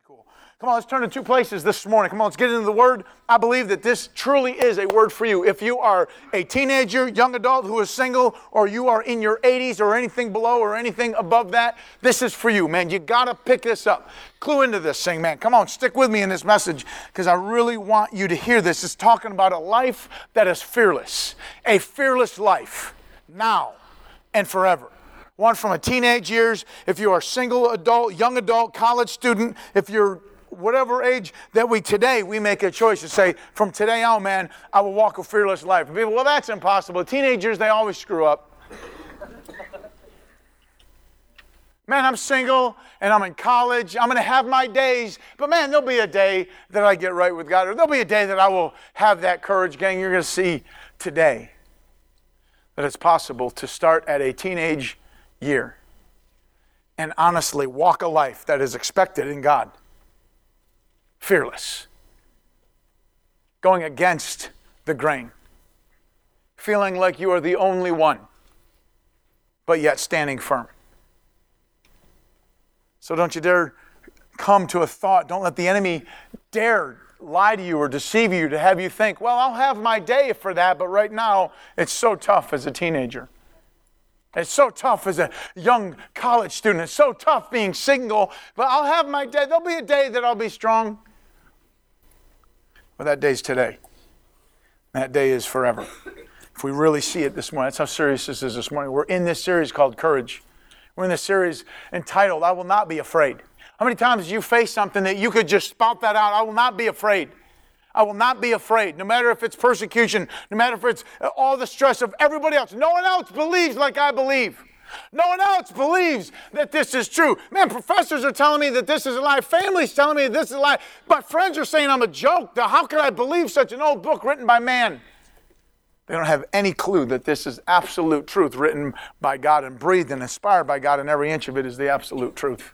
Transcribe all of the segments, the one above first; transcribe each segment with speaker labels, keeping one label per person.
Speaker 1: Cool. Come on, let's turn to two places this morning. Come on, let's get into the Word. I believe that this truly is a word for you. If you are a teenager, young adult who is single, or you are in your 80s or anything below or anything above that, this is for you, man. You got to pick this up. Clue into this thing, man. Come on, stick with me in this message because I really want you to hear this. It's talking about a life that is fearless. A fearless life now and forever. One from a teenage years, if you are single adult, young adult, college student, if you're whatever age that we make a choice to say, from today on, man, I will walk a fearless life. And people, well, that's impossible. Teenagers, they always screw up. Man, I'm single and I'm in college. I'm going to have my days. But man, there'll be a day that I get right with God. Or there'll be a day that I will have that courage. Gang, you're going to see today that it's possible to start at a teenage year and honestly walk a life that is expected in God. Fearless. Going against the grain. Feeling like you are the only one, but yet standing firm. So don't you dare come to a thought. Don't let the enemy dare lie to you or deceive you to have you think, well, I'll have my day for that, but right now it's so tough as a teenager. It's so tough as a young college student. It's so tough being single, but I'll have my day. There'll be a day that I'll be strong. Well, that day's today. That day is forever. If we really see it this morning, that's how serious this is this morning. We're in this series called Courage. We're in this series entitled, I Will Not Be Afraid. How many times do you face something that you could just spout that out? I will not be afraid. I will not be afraid, no matter if it's persecution, no matter if it's all the stress of everybody else. No one else believes like I believe. No one else believes that this is true. Man, professors are telling me that this is a lie. Families telling me that this is a lie. My friends are saying I'm a joke. Now, how can I believe such an old book written by man? They don't have any clue that this is absolute truth written by God and breathed and inspired by God, and every inch of it is the absolute truth.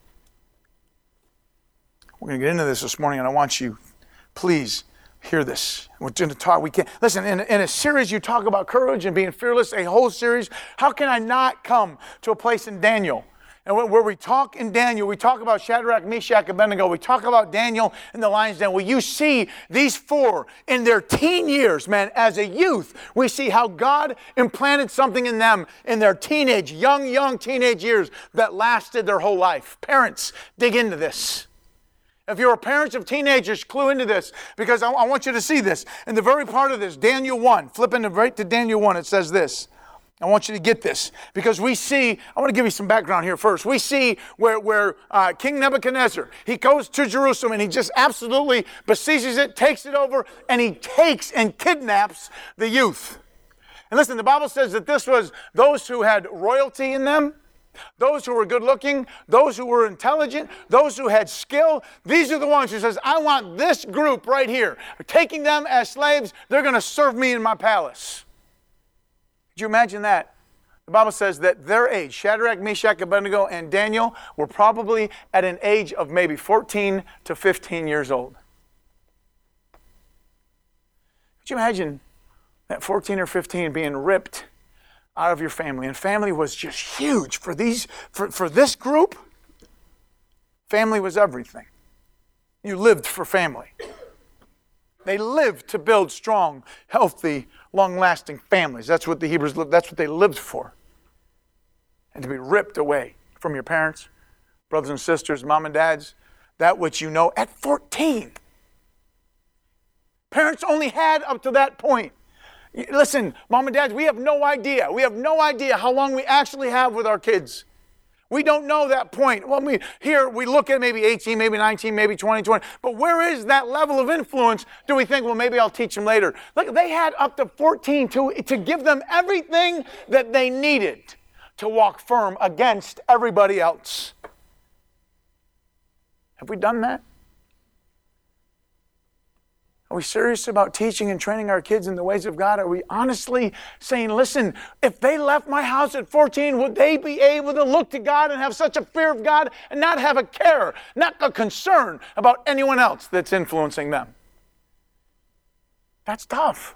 Speaker 1: We're going to get into this morning, and I want you, please, hear this. We're going to talk. We can't listen. In a series, you talk about courage and being fearless. A whole series. How can I not come to a place in Daniel, and where we talk in Daniel, we talk about Shadrach, Meshach, and Abednego. We talk about Daniel in the lion's den. Well, you see these four in their teen years, man. As a youth, we see how God implanted something in them in their teenage, young teenage years that lasted their whole life. Parents, dig into this. If you're parents of teenagers, clue into this, because I want you to see this. In the very part of this, Daniel 1, flipping right to Daniel 1, it says this. I want you to get this, because we see, I want to give you some background here first. We see where King Nebuchadnezzar, he goes to Jerusalem and he just absolutely besieges it, takes it over, and he takes and kidnaps the youth. And listen, the Bible says that this was those who had royalty in them, those who were good looking, those who were intelligent, those who had skill. These are the ones who says, I want this group right here. Taking them as slaves, they're going to serve me in my palace. Could you imagine that? The Bible says that their age, Shadrach, Meshach, Abednego, and Daniel, were probably at an age of maybe 14 to 15 years old. Could you imagine that 14 or 15 being ripped out of your family? And family was just huge for this group. Family was everything. You lived for family. They lived to build strong, healthy, long-lasting families. That's what the Hebrews lived. That's what they lived for. And to be ripped away from your parents, brothers and sisters, mom and dads, that which you know at 14. Parents only had up to that point. Listen, mom and dad, we have no idea. We have no idea how long we actually have with our kids. We don't know that point. Well, we look at maybe 18, maybe 19, maybe 20. But where is that level of influence? Do we think, well, maybe I'll teach them later? Look, they had up to 14 to give them everything that they needed to walk firm against everybody else. Have we done that? Are we serious about teaching and training our kids in the ways of God? Are we honestly saying, listen, if they left my house at 14, would they be able to look to God and have such a fear of God and not have a care, not a concern about anyone else that's influencing them? That's tough.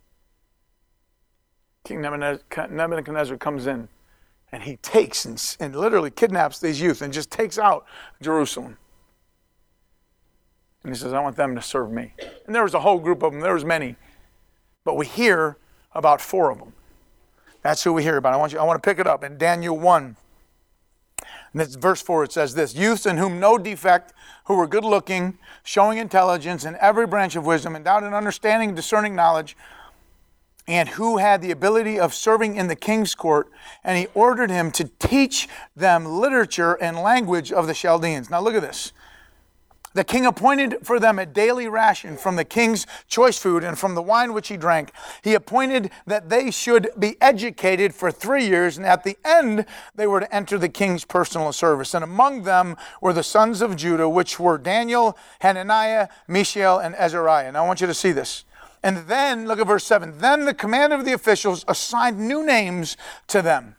Speaker 1: King Nebuchadnezzar comes in and he takes and literally kidnaps these youth and just takes out Jerusalem. And he says, I want them to serve me. And there was a whole group of them. There was many. But we hear about 4 of them. That's who we hear about. I want to pick it up in Daniel 1. And it's verse 4. It says this: youths in whom no defect, who were good looking, showing intelligence in every branch of wisdom, endowed in understanding, discerning knowledge, and who had the ability of serving in the king's court. And he ordered him to teach them literature and language of the Chaldeans. Now look at this. The king appointed for them a daily ration from the king's choice food and from the wine which he drank. He appointed that they should be educated for 3 years, and at the end they were to enter the king's personal service. And among them were the sons of Judah, which were Daniel, Hananiah, Mishael, and Azariah. Now I want you to see this. And then, look at verse 7. Then the commander of the officials assigned new names to them.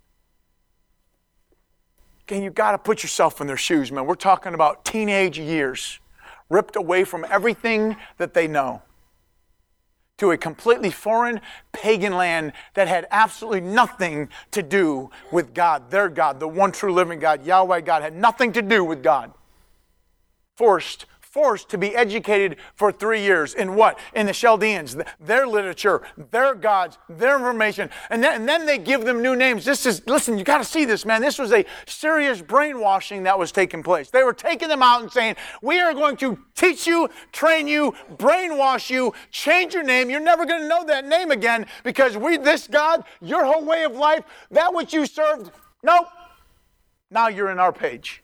Speaker 1: Okay, you've got to put yourself in their shoes, man. We're talking about teenage years, ripped away from everything that they know, to a completely foreign pagan land that had absolutely nothing to do with God, their God, the one true living God, Yahweh God, had nothing to do with God. Forced to be educated for 3 years in what? In the Chaldeans, their literature, their gods, their information. And then they give them new names. Listen, you got to see this, man. This was a serious brainwashing that was taking place. They were taking them out and saying, we are going to teach you, train you, brainwash you, change your name. You're never going to know that name again because this God, your whole way of life, that which you served, nope. Now you're in our page.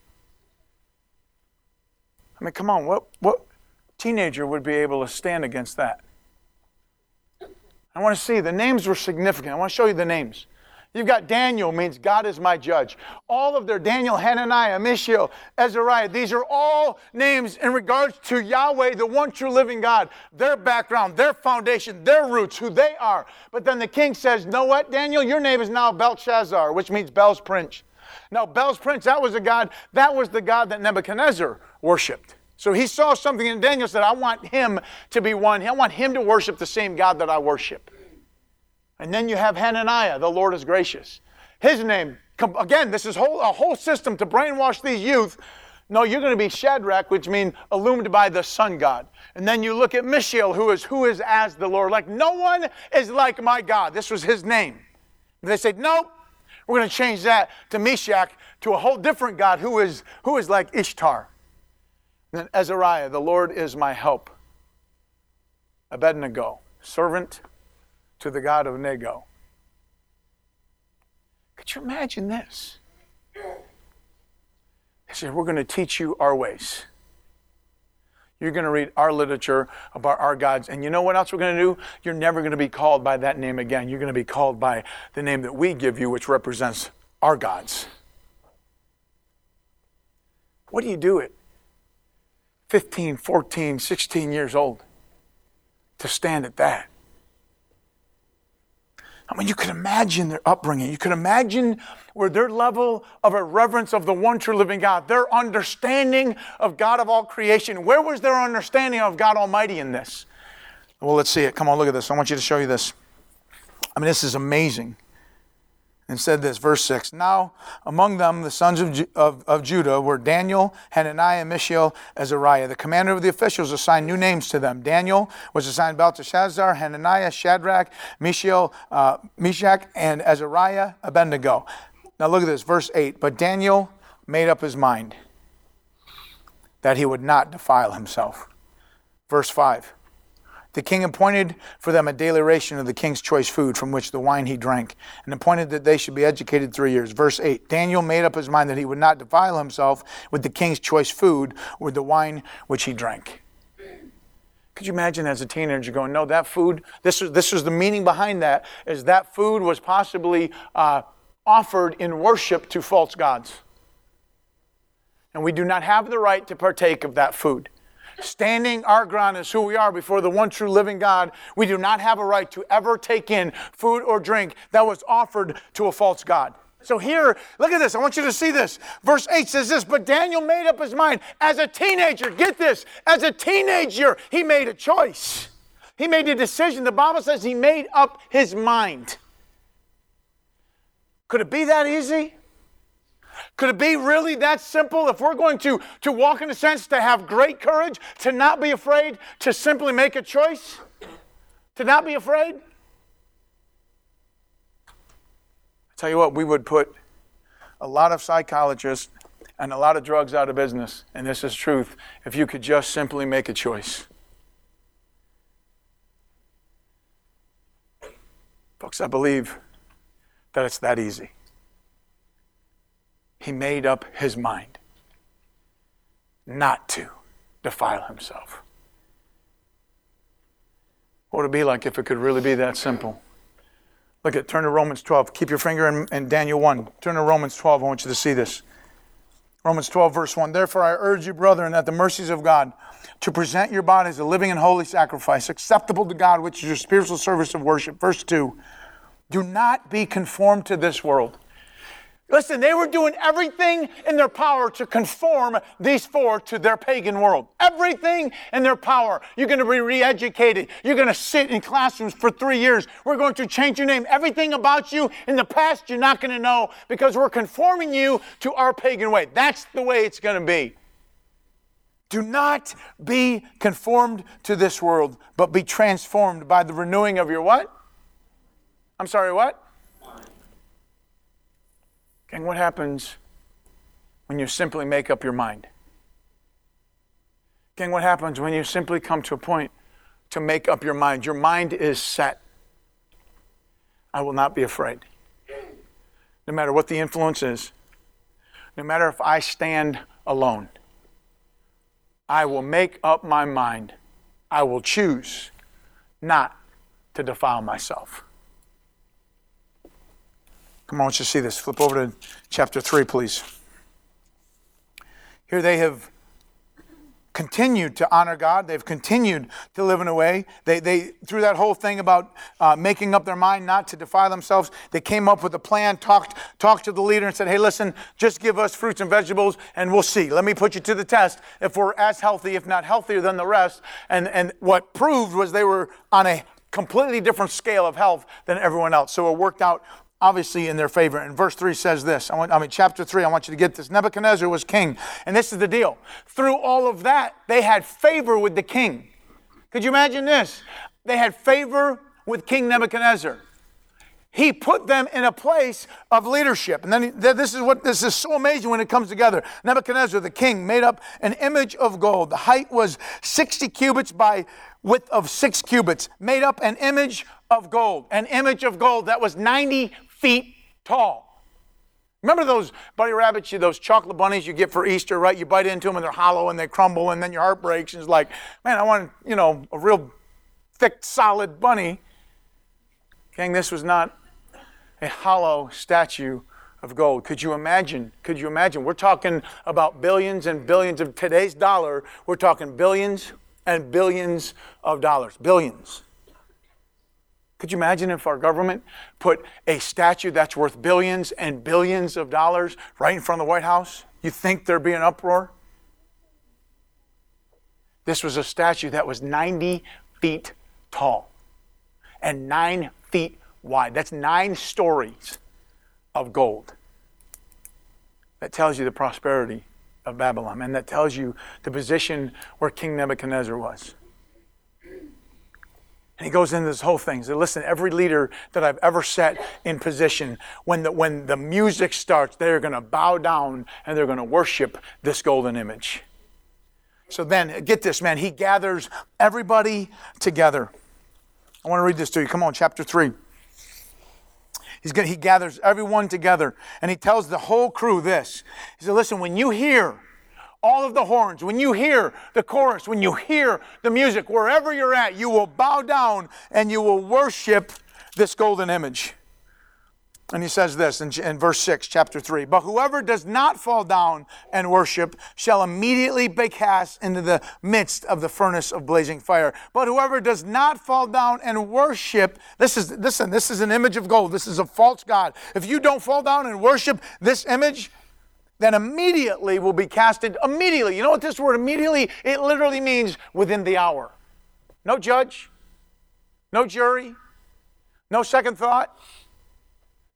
Speaker 1: I mean, come on, what teenager would be able to stand against that? I want to see, the names were significant. I want to show you the names. You've got Daniel, means God is my judge. All of their Daniel, Hananiah, Mishael, Azariah, these are all names in regards to Yahweh, the one true living God, their background, their foundation, their roots, who they are. But then the king says, know what, Daniel, your name is now Belshazzar, which means Bel's prince. Now, Bel's prince, that was the god that Nebuchadnezzar worshipped. So he saw something in Daniel, said, I want him to be one. I want him to worship the same God that I worship. And then you have Hananiah, the Lord is gracious. His name, again, this is a whole system to brainwash these youth. No, you're going to be Shadrach, which means illumined by the sun god. And then you look at Mishael, who is as the Lord. Like, no one is like my God. This was his name. They said, nope. We're going to change that to Meshach, to a whole different God who is like Ishtar. And then Azariah, the Lord is my help. Abednego, servant to the God of Nego. Could you imagine this? They said, we're going to teach you our ways. You're going to read our literature about our gods. And you know what else we're going to do? You're never going to be called by that name again. You're going to be called by the name that we give you, which represents our gods. What do you do at 15, 14, 16 years old to stand at that? I mean, you could imagine their upbringing. You could imagine where their level of a reverence of the one true living God, their understanding of God of all creation. Where was their understanding of God Almighty in this? Well, let's see it. Come on, look at this. I want you to show you this. I mean, this is amazing. And said this, verse 6, now among them the sons of Judah were Daniel, Hananiah, Mishael, Azariah. The commander of the officials assigned new names to them. Daniel was assigned Belteshazzar, Hananiah, Shadrach, Mishael, Meshach, and Azariah, Abednego. Now look at this, verse 8. But Daniel made up his mind that he would not defile himself. Verse 5. The king appointed for them a daily ration of the king's choice food from which the wine he drank, and appointed that they should be educated 3 years. Verse 8, Daniel made up his mind that he would not defile himself with the king's choice food or the wine which he drank. Could you imagine as a teenager going, no, that food, this was the meaning behind that, is that food was possibly offered in worship to false gods. And we do not have the right to partake of that food. Standing our ground as who we are before the one true living God, we do not have a right to ever take in food or drink that was offered to a false god. So here, look at this. I want you to see this. Verse 8 says this, but Daniel made up his mind as a teenager. Get this. As a teenager, he made a choice. He made a decision. The Bible says he made up his mind. Could it be that easy? Could it be really that simple? If we're going to walk in a sense, to have great courage, to not be afraid, to simply make a choice, to not be afraid? I tell you what, we would put a lot of psychologists and a lot of drugs out of business, and this is truth, if you could just simply make a choice. Folks, I believe that it's that easy. He made up his mind not to defile himself. What would it be like if it could really be that simple? Turn to Romans 12. Keep your finger in Daniel 1. Turn to Romans 12. I want you to see this. Romans 12, verse 1. Therefore I urge you, brethren, at the mercies of God, to present your bodies a living and holy sacrifice, acceptable to God, which is your spiritual service of worship. Verse 2. Do not be conformed to this world. Listen, they were doing everything in their power to conform these four to their pagan world. Everything in their power. You're going to be re-educated. You're going to sit in classrooms for 3 years. We're going to change your name. Everything about you in the past you're not going to know because we're conforming you to our pagan way. That's the way it's going to be. Do not be conformed to this world, but be transformed by the renewing of your what? I'm sorry, what? And what happens when you simply make up your mind? Again, what happens when you simply come to a point to make up your mind? Your mind is set. I will not be afraid. No matter what the influence is, no matter if I stand alone, I will make up my mind. I will choose not to defile myself. Come on, I want you to see this. Flip over to chapter 3, please. Here they have continued to honor God. They've continued to live in a way. They through that whole thing about making up their mind not to defile themselves, they came up with a plan, talked to the leader and said, hey, listen, just give us fruits and vegetables and we'll see. Let me put you to the test if we're as healthy, if not healthier than the rest. And what proved was they were on a completely different scale of health than everyone else. So it worked out obviously in their favor. And verse 3 says this. Chapter 3, I want you to get this. Nebuchadnezzar was king. And this is the deal. Through all of that, they had favor with the king. Could you imagine this? They had favor with King Nebuchadnezzar. He put them in a place of leadership. And then this is so amazing when it comes together. Nebuchadnezzar, the king, made up an image of gold. The height was 60 cubits by width of 6 cubits. Made up an image of gold. An image of gold that was 90 feet tall. Remember those Bunny Rabbits, those chocolate bunnies you get for Easter, right? You bite into them and they're hollow and they crumble and then your heart breaks. And it's like, man, I want, a real thick, solid bunny. King, this was not a hollow statue of gold. Could you imagine? We're talking about billions and billions of today's dollar. We're talking billions and billions of dollars. Billions. Could you imagine if our government put a statue that's worth billions and billions of dollars right in front of the White House? You think there'd be an uproar? This was a statue that was 90 feet tall and 9 feet wide. That's 9 stories of gold. That tells you the prosperity of Babylon, and that tells you the position where King Nebuchadnezzar was. And he goes into this whole thing. He said, listen, every leader that I've ever set in position, when the music starts, they're going to bow down and they're going to worship this golden image. So then, get this, man, he gathers everybody together. I want to read this to you. Come on, chapter 3. He gathers everyone together and he tells the whole crew this. He said, listen, when you hear all of the horns, when you hear the chorus, when you hear the music, wherever you're at, you will bow down and you will worship this golden image. And he says this in verse 6, chapter 3. But whoever does not fall down and worship shall immediately be cast into the midst of the furnace of blazing fire. But whoever does not fall down and worship, this is an image of gold. This is a false god. If you don't fall down and worship this image, then immediately will be casted immediately. You know what this word immediately, it literally means within the hour. No judge, no jury, no second thought.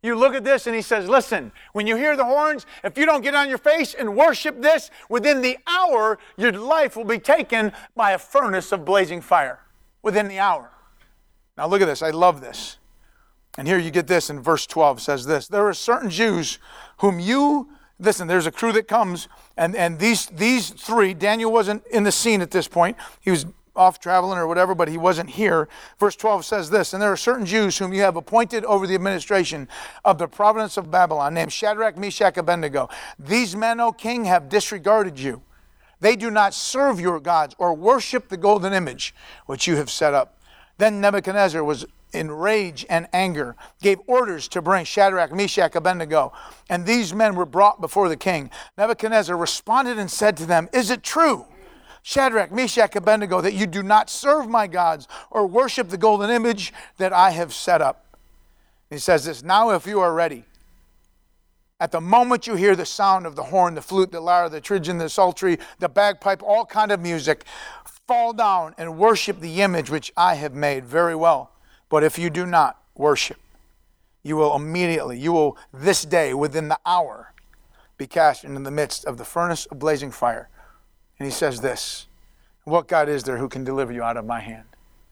Speaker 1: You look at this and he says, listen, when you hear the horns, if you don't get on your face and worship this, within the hour, your life will be taken by a furnace of blazing fire. Within the hour. Now look at this. I love this. And here you get this in verse 12 says this. There are certain Jews whom you, listen, there's a crew that comes, and these three, Daniel wasn't in the scene at this point. He was off traveling or whatever, but he wasn't here. Verse 12 says this, and there are certain Jews whom you have appointed over the administration of the province of Babylon, named Shadrach, Meshach, Abednego. These men, O king, have disregarded you. They do not serve your gods or worship the golden image which you have set up. Then Nebuchadnezzar was in rage and anger, gave orders to bring Shadrach, Meshach, Abednego, and these men were brought before the king. Nebuchadnezzar responded and said to them, is it true, Shadrach, Meshach, Abednego, that you do not serve my gods or worship the golden image that I have set up? He says this, now if you are ready, at the moment you hear the sound of the horn, the flute, the lyre, the trigon, the psaltery, the bagpipe, all kind of music, fall down and worship the image which I have made. Very well. But if you do not worship, you will this day, within the hour, be cast into the midst of the furnace of blazing fire. And he says this, what God is there who can deliver you out of my hand?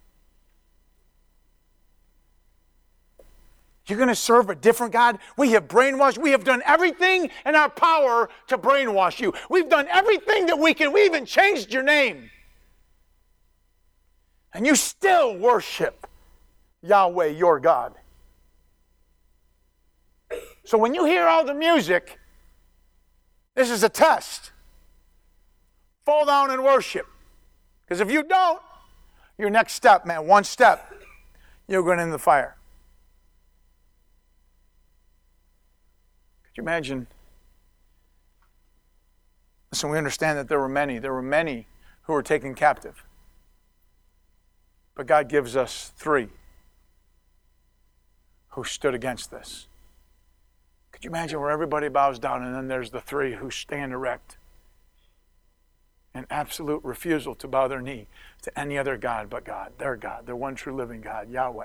Speaker 1: You're going to serve a different God? We have brainwashed. We have done everything in our power to brainwash you. We've done everything that we can. We even changed your name. And you still worship Yahweh, your God. So when you hear all the music, this is a test. Fall down and worship. Because if you don't, your next step, man, one step, you're going into the fire. Could you imagine? Listen, we understand that there were many who were taken captive. But God gives us 3 who stood against this. Could you imagine where everybody bows down and then there's the 3 who stand erect in absolute refusal to bow their knee to any other God but God, their one true living God, Yahweh.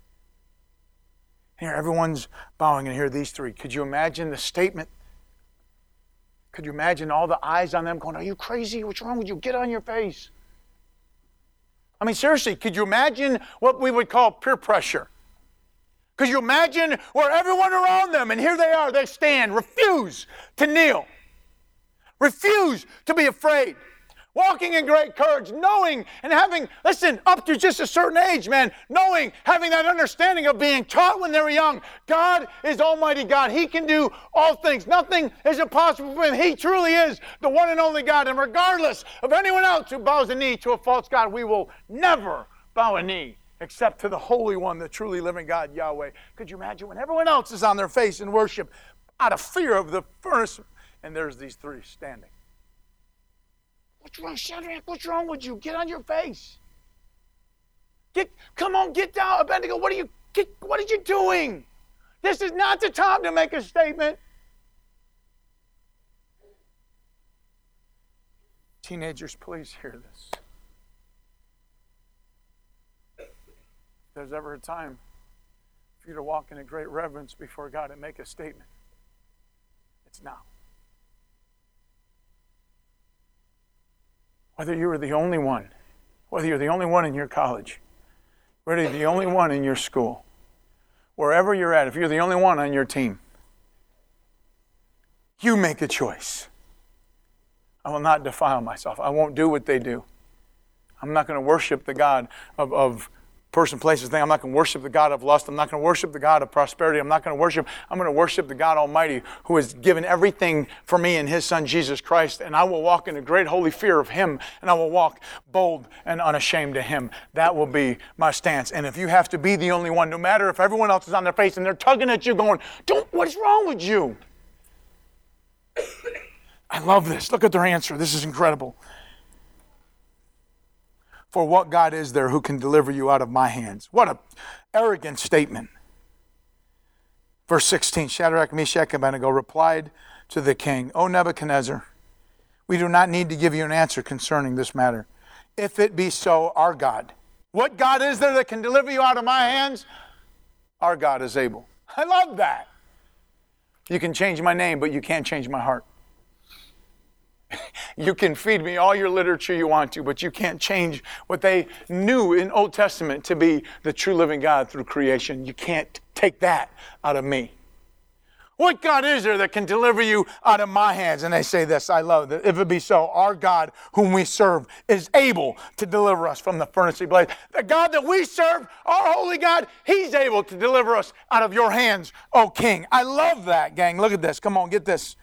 Speaker 1: Here, everyone's bowing, and here these 3. Could you imagine the statement? Could you imagine all the eyes on them going, are you crazy? What's wrong with you? Get on your face. I mean, seriously, could you imagine what we would call peer pressure? Could you imagine where everyone around them, and here they are, they stand, refuse to kneel, refuse to be afraid, walking in great courage, knowing and having, listen, up to just a certain age, man, knowing, having that understanding of being taught when they were young. God is Almighty God. He can do all things. Nothing is impossible for Him. He truly is the one and only God. And regardless of anyone else who bows a knee to a false God, we will never bow a knee except to the Holy One, the truly living God, Yahweh. Could you imagine when everyone else is on their face in worship out of fear of the furnace, and there's these 3 standing? What's wrong, Shadrach? What's wrong with you? Get on your face. Come on, get down. Abednego, what are you doing? This is not the time to make a statement. Teenagers, please hear this. If there's ever a time for you to walk in a great reverence before God and make a statement, it's now. Whether you are the only one, whether you're the only one in your college, whether you're the only one in your school, wherever you're at, if you're the only one on your team, you make a choice. I will not defile myself. I won't do what they do. I'm not going to worship the God of person, places, thing. I'm not going to worship the God of lust. I'm not going to worship the God of prosperity. I'm going to worship the God Almighty who has given everything for me in His Son, Jesus Christ. And I will walk in a great holy fear of Him. And I will walk bold and unashamed to Him. That will be my stance. And if you have to be the only one, no matter if everyone else is on their face and they're tugging at you going, what's wrong with you? I love this. Look at their answer. This is incredible. For what God is there who can deliver you out of my hands? What an arrogant statement. Verse 16, Shadrach, Meshach, and Abednego replied to the king, O Nebuchadnezzar, we do not need to give you an answer concerning this matter. If it be so, our God. What God is there that can deliver you out of my hands? Our God is able. I love that. You can change my name, but you can't change my heart. You can feed me all your literature you want to, but you can't change what they knew in Old Testament to be the true living God through creation. You can't take that out of me. What God is there that can deliver you out of my hands? And they say this, I love that. If it be so, our God whom we serve is able to deliver us from the furnace blaze. The God that we serve, our holy God, He's able to deliver us out of your hands, O King. I love that, gang. Look at this. Come on, get this.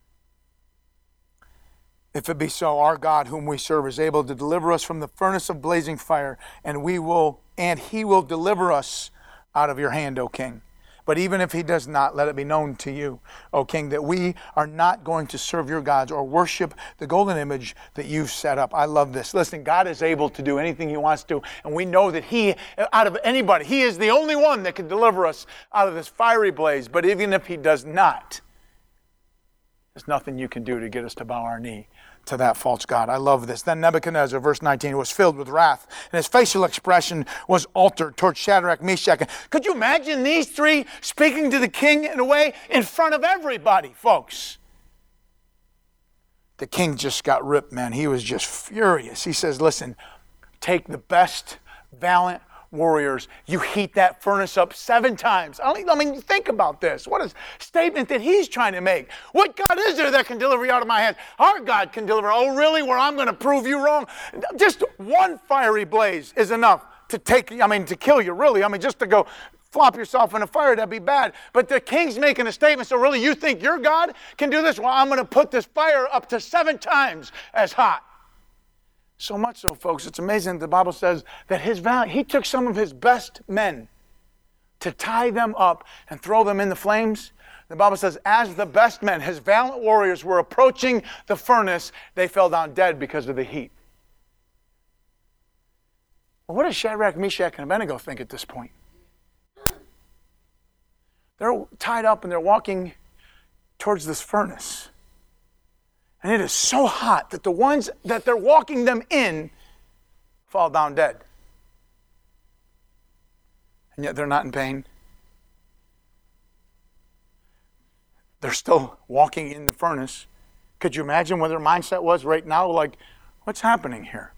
Speaker 1: If it be so, our God whom we serve is able to deliver us from the furnace of blazing fire, and He will deliver us out of your hand, O King. But even if He does not, let it be known to you, O King, that we are not going to serve your gods or worship the golden image that you've set up. I love this. Listen, God is able to do anything He wants to, and we know that He, out of anybody, He is the only one that can deliver us out of this fiery blaze. But even if He does not, there's nothing you can do to get us to bow our knee to that false god. I love this. Then Nebuchadnezzar, verse 19, was filled with wrath, and his facial expression was altered towards Shadrach, Meshach. Could you imagine these three speaking to the king in a way in front of everybody, folks? The king just got ripped, man. He was just furious. He says, listen, take the best, valiant warriors. You heat that furnace up 7 times. I mean, think about this. What a statement that he's trying to make. What God is there that can deliver you out of my hands? Our God can deliver. Oh, really? Where I'm going to prove you wrong? Just one fiery blaze is enough to kill you, really. Just to go flop yourself in a fire, that'd be bad. But the king's making a statement, so really you think your God can do this? Well, I'm going to put this fire up to 7 times as hot. So much so, folks, it's amazing that the Bible says that he took some of his best men to tie them up and throw them in the flames. The Bible says, as the best men, his valiant warriors, were approaching the furnace, they fell down dead because of the heat. Well, what does Shadrach, Meshach, and Abednego think at this point? They're tied up and they're walking towards this furnace. And it is so hot that the ones that they're walking them in fall down dead. And yet they're not in pain. They're still walking in the furnace. Could you imagine what their mindset was right now? Like, what's happening here?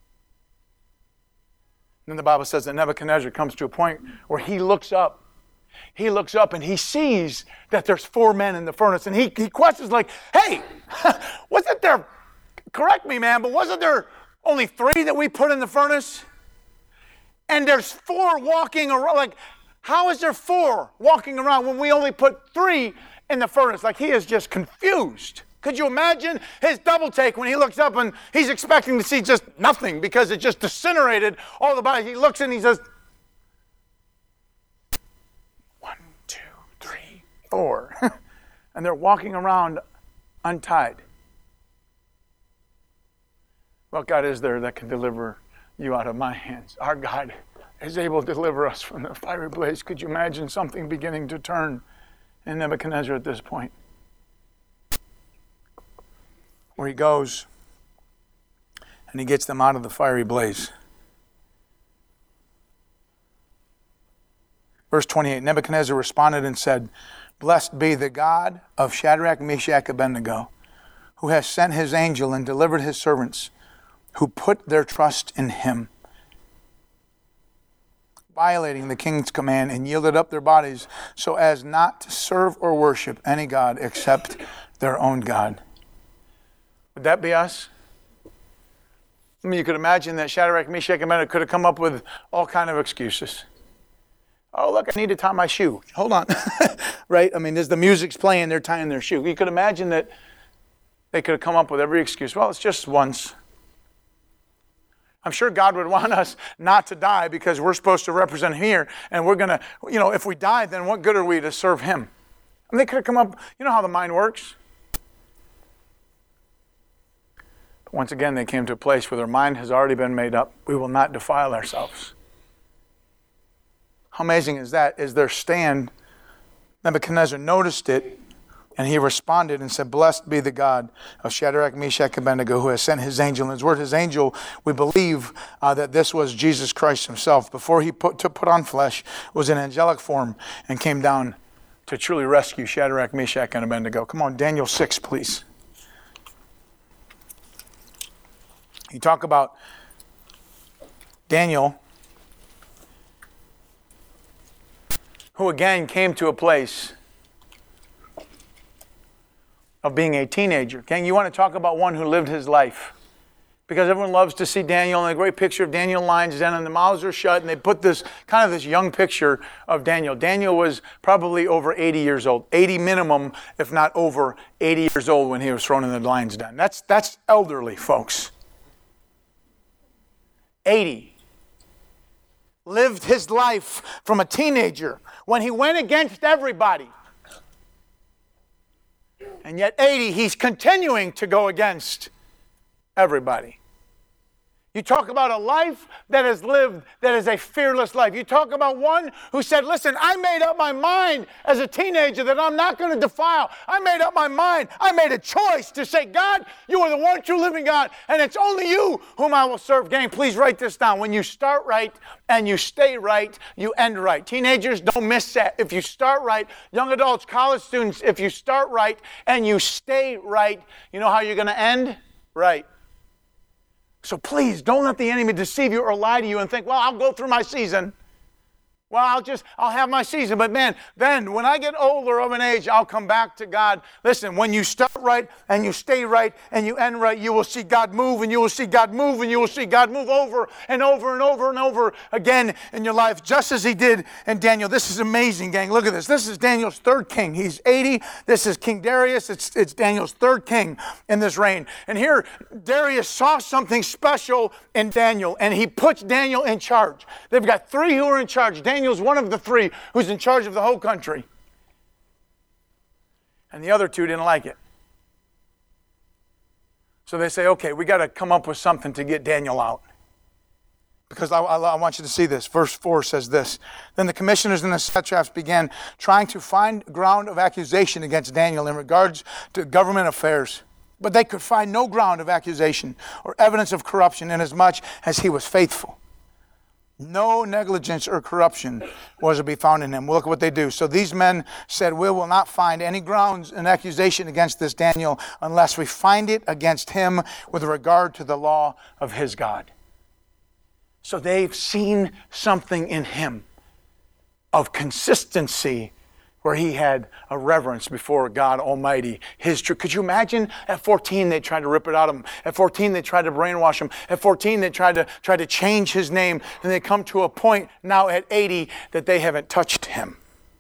Speaker 1: And then the Bible says that Nebuchadnezzar comes to a point where he looks up. He looks up and he sees that there's 4 men in the furnace. And he questions like, hey, wasn't there, correct me, man, but wasn't there only 3 that we put in the furnace? And there's 4 walking around. Like, how is there 4 walking around when we only put 3 in the furnace? Like, he is just confused. Could you imagine his double take when he looks up and he's expecting to see just nothing because it just disintegrated all the body. He looks and he says, 1, 2, 3, 4. And they're walking around untied. What God is there that can deliver you out of my hands? Our God is able to deliver us from the fiery blaze. Could you imagine something beginning to turn in Nebuchadnezzar at this point? Where he goes and he gets them out of the fiery blaze. Verse 28, Nebuchadnezzar responded and said, "Blessed be the God of Shadrach, Meshach, Abednego, who has sent his angel and delivered his servants who put their trust in him, violating the king's command and yielded up their bodies so as not to serve or worship any god except their own God." Would that be us? I mean, you could imagine that Shadrach, Meshach, and Abednego could have come up with all kind of excuses. Oh, look, I need to tie my shoe. Hold on. Right? I mean, as the music's playing, they're tying their shoe. You could imagine that they could have come up with every excuse. Well, it's just once. I'm sure God would want us not to die because we're supposed to represent Him here. And we're going to, if we die, then what good are we to serve Him? And they could have come up, you know how the mind works? But once again, they came to a place where their mind has already been made up. We will not defile ourselves. How amazing is that? Is their stand, Nebuchadnezzar noticed it, and he responded and said, "Blessed be the God of Shadrach, Meshach, and Abednego, who has sent his angel." And his word, his angel, we believe that this was Jesus Christ himself. Before he put on flesh, was in angelic form and came down to truly rescue Shadrach, Meshach, and Abednego. Come on, Daniel 6, please. You talk about Daniel, who again came to a place of being a teenager. Gang, you want to talk about one who lived his life. Because everyone loves to see Daniel, and a great picture of Daniel lions den, and the mouths are shut, and they put this kind of this young picture of Daniel. Daniel was probably over 80 years old, 80 minimum, if not over 80 years old when he was thrown in the lion's den. That's elderly, folks. 80. Lived his life from a teenager when he went against everybody. And yet 80, he's continuing to go against everybody. You talk about a life that is lived, that is a fearless life. You talk about one who said, listen, I made up my mind as a teenager that I'm not going to defile. I made up my mind. I made a choice to say, God, you are the one true living God, and it's only you whom I will serve. Gang, please write this down. When you start right and you stay right, you end right. Teenagers, don't miss that. If you start right, young adults, college students, if you start right and you stay right, you know how you're going to end? Right. So please, don't let the enemy deceive you or lie to you and think, well, I'll go through my season. Well, I'll have my season. But man, then when I get older of an age, I'll come back to God. Listen, when you start right and you stay right and you end right, you will see God move, and you will see God move, and you will see God move over and over and over and over again in your life, just as he did in Daniel. This is amazing, gang. Look at this. This is Daniel's third king. He's 80. This is King Darius. It's Daniel's third king in this reign. And here, Darius saw something special in Daniel, and he puts Daniel in charge. They've got three who are in charge. Daniel's one of the three who's in charge of the whole country. And the other two didn't like it. So they say, okay, we got to come up with something to get Daniel out. Because I want you to see this. Verse 4 says this. Then the commissioners and the satraps began trying to find ground of accusation against Daniel in regards to government affairs. But they could find no ground of accusation or evidence of corruption, inasmuch as he was faithful. No negligence or corruption was to be found in him. Well, look at what they do. So these men said, we will not find any grounds in accusation against this Daniel unless we find it against him with regard to the law of his God. So they've seen something in him of consistency, where he had a reverence before God Almighty. His truth. Could you imagine? At 14, they tried to rip it out of him. At 14, they tried to brainwash him. At 14, they tried to change his name. And they come to a point now at 80 that they haven't touched him.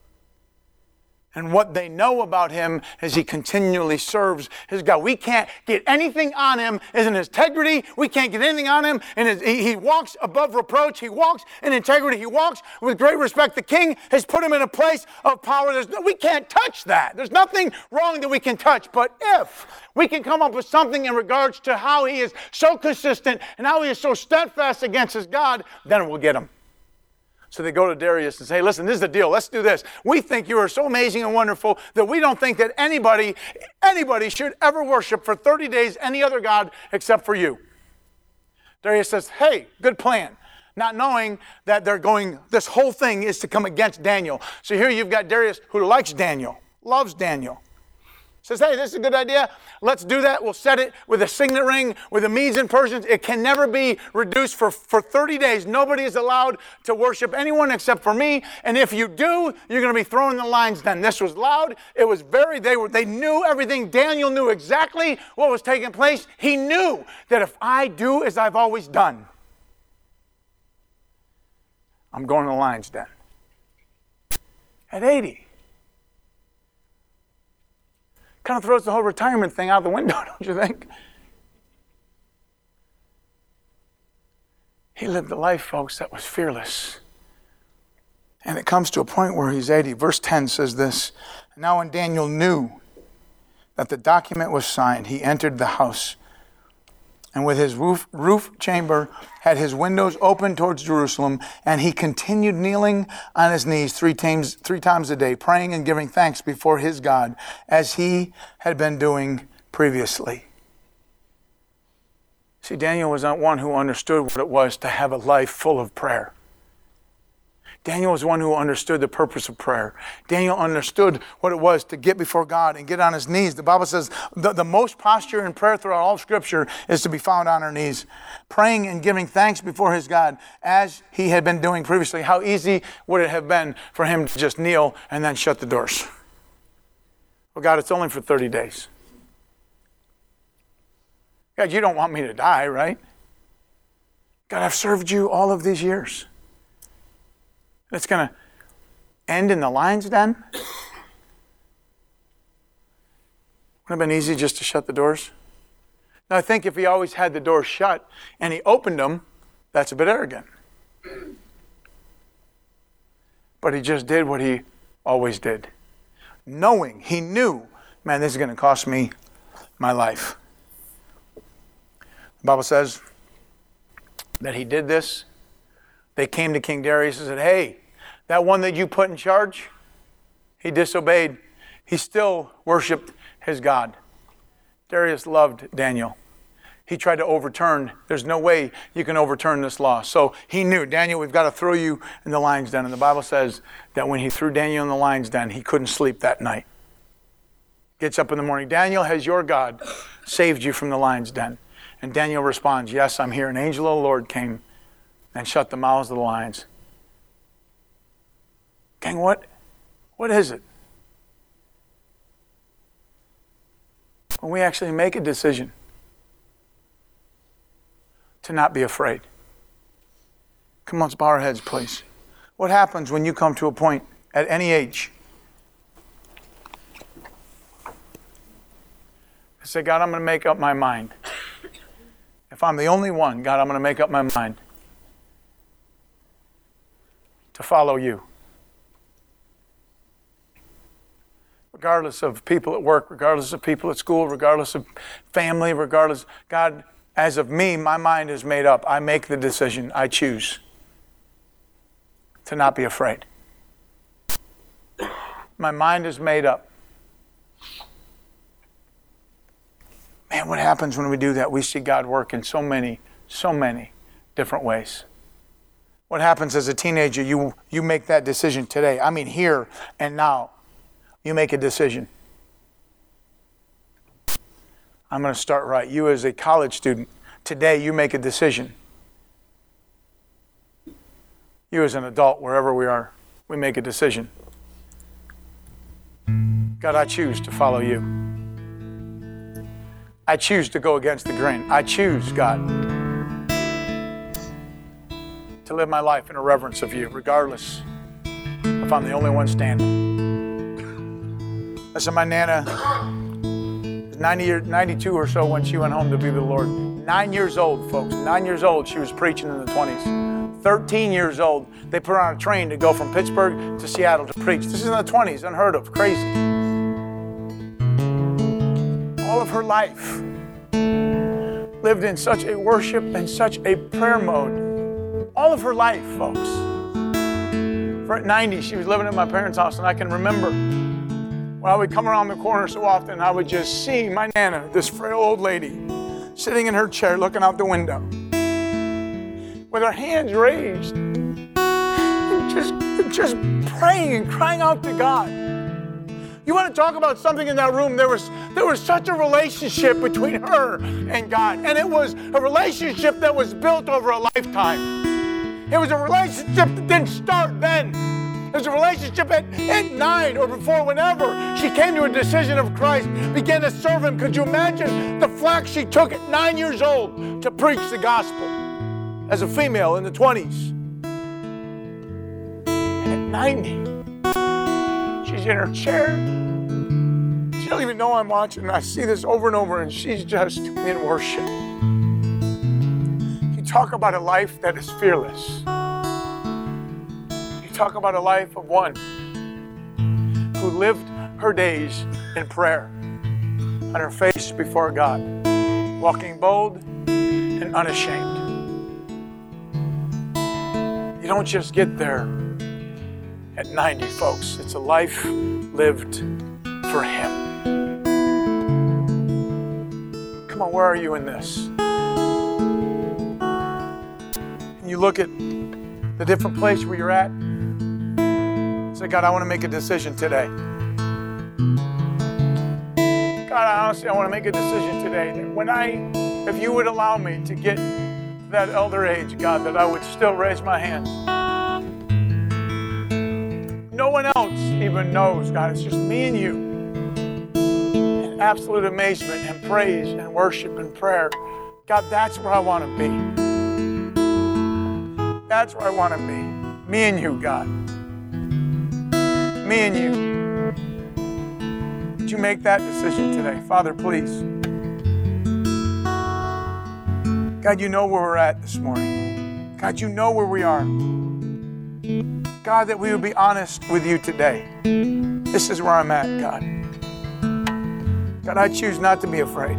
Speaker 1: And what they know about him is he continually serves his God. We can't get anything on him in his integrity. We can't get anything on him. And he walks above reproach. He walks in integrity. He walks with great respect. The king has put him in a place of power. We can't touch that. There's nothing wrong that we can touch. But if we can come up with something in regards to how he is so consistent and how he is so steadfast against his God, then we'll get him. So they go to Darius and say, listen, this is the deal. Let's do this. We think you are so amazing and wonderful that we don't think that anybody should ever worship for 30 days any other God except for you. Darius says, hey, good plan. Not knowing that this whole thing is to come against Daniel. So here you've got Darius who likes Daniel, loves Daniel. Says, hey, this is a good idea. Let's do that. We'll set it with a signet ring, with the Medes and Persians. It can never be reduced for 30 days. Nobody is allowed to worship anyone except for me. And if you do, you're going to be thrown in the lion's den. This was loud. It was they knew everything. Daniel knew exactly what was taking place. He knew that if I do as I've always done, I'm going to the lion's den. At 80. Kind of throws the whole retirement thing out the window, don't you think? He lived a life, folks, that was fearless. And it comes to a point where he's 80. Verse 10 says this, now when Daniel knew that the document was signed, he entered the house, and with his roof chamber had his windows open towards Jerusalem, and he continued kneeling on his knees three times a day, praying and giving thanks before his God, as he had been doing previously. See, Daniel was not one who understood what it was to have a life full of prayer. Daniel was one who understood the purpose of prayer. Daniel understood what it was to get before God and get on his knees. The Bible says the most posture in prayer throughout all Scripture is to be found on our knees, praying and giving thanks before his God as he had been doing previously. How easy would it have been for him to just kneel and then shut the doors? Well, God, it's only for 30 days. God, you don't want me to die, right? God, I've served you all of these years. It's going to end in the lion's den? Wouldn't it have been easy just to shut the doors? Now, I think if he always had the doors shut and he opened them, that's a bit arrogant. But he just did what he always did. He knew, man, this is going to cost me my life. The Bible says that he did this. They came to King Darius and said, hey, that one that you put in charge, he disobeyed. He still worshiped his God. Darius loved Daniel. He tried to overturn. There's no way you can overturn this law. So he knew, Daniel, we've got to throw you in the lion's den. And the Bible says that when he threw Daniel in the lion's den, he couldn't sleep that night. Gets up in the morning. Daniel, has your God saved you from the lion's den? And Daniel responds, yes, I'm here. An angel of the Lord came and shut the mouths of the lions. Gang, what is it? When we actually make a decision to not be afraid. Come on, let's bow our heads, please. What happens when you come to a point at any age? I say, God, I'm going to make up my mind. If I'm the only one, God, I'm going to make up my mind to follow you. Regardless of people at work, regardless of people at school, regardless of family, regardless, God, as of me, my mind is made up. I make the decision. I choose to not be afraid. My mind is made up. Man, what happens when we do that? We see God work in so many different ways. What happens as a teenager? You make that decision today. I mean, here and now. You make a decision. I'm going to start right. You as a college student, today you make a decision. You as an adult, wherever we are, we make a decision. God, I choose to follow you. I choose to go against the grain. I choose, God, to live my life in a reverence of you, regardless if I'm the only one standing. Listen, my Nana was 92 or so when she went home to be with the Lord. 9 years old, folks. 9 years old, she was preaching in the 20s. 13 years old, they put her on a train to go from Pittsburgh to Seattle to preach. This is in the 20s, unheard of, crazy. All of her life lived in such a worship and such a prayer mode. All of her life, folks. For at 90, she was living at my parents' house, and I can remember when I would come around the corner so often, I would just see my Nana, this frail old lady, sitting in her chair looking out the window with her hands raised, just praying and crying out to God. You want to talk about something in that room? There was such a relationship between her and God, and it was a relationship that was built over a lifetime. It was a relationship that didn't start then. It was a relationship at 9 or before, whenever she came to a decision of Christ, began to serve Him. Could you imagine the flack she took at 9 years old to preach the gospel as a female in the 20s? And at 90, she's in her chair. She doesn't even know I'm watching. I see this over and over, and she's just in worship. You talk about a life that is fearless. Talk about a life of one who lived her days in prayer, on her face before God, walking bold and unashamed. You don't just get there at 90, folks. It's a life lived for Him. Come on, where are you in this? And you look at the different place where you're at. Say, God, I want to make a decision today. God, honestly, I want to make a decision today that if you would allow me to get to that elder age, God, that I would still raise my hands. No one else even knows, God. It's just me and you. In absolute amazement and praise and worship and prayer. God, that's where I want to be. That's where I want to be. Me and you, God. Me and you. Would you make that decision today? Father, please. God, you know where we're at this morning. God, you know where we are. God, that we would be honest with you today. This is where I'm at, God. God, I choose not to be afraid.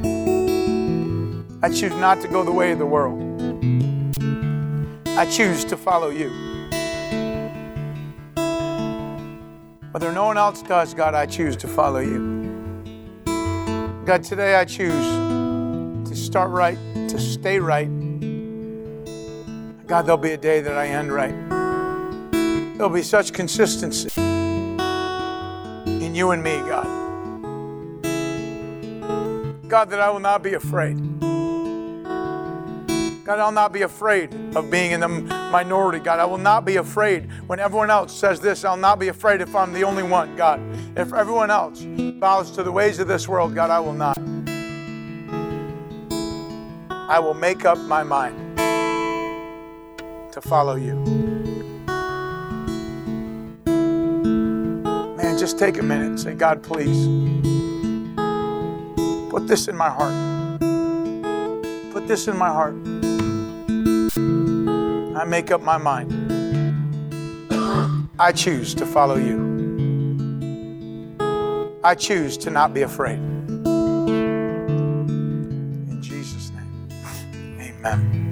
Speaker 1: I choose not to go the way of the world. I choose to follow you. Whether no one else does, God, I choose to follow you. God, today I choose to start right, to stay right. God, there'll be a day that I end right. There'll be such consistency in you and me, God. God, that I will not be afraid. God, I'll not be afraid of being in the minority. God, I will not be afraid when everyone else says this. I'll not be afraid if I'm the only one, God. If everyone else bows to the ways of this world, God, I will not. I will make up my mind to follow you. Man, just take a minute and say, God, please, put this in my heart. Put this in my heart. I make up my mind. I choose to follow you. I choose to not be afraid. In Jesus' name, amen.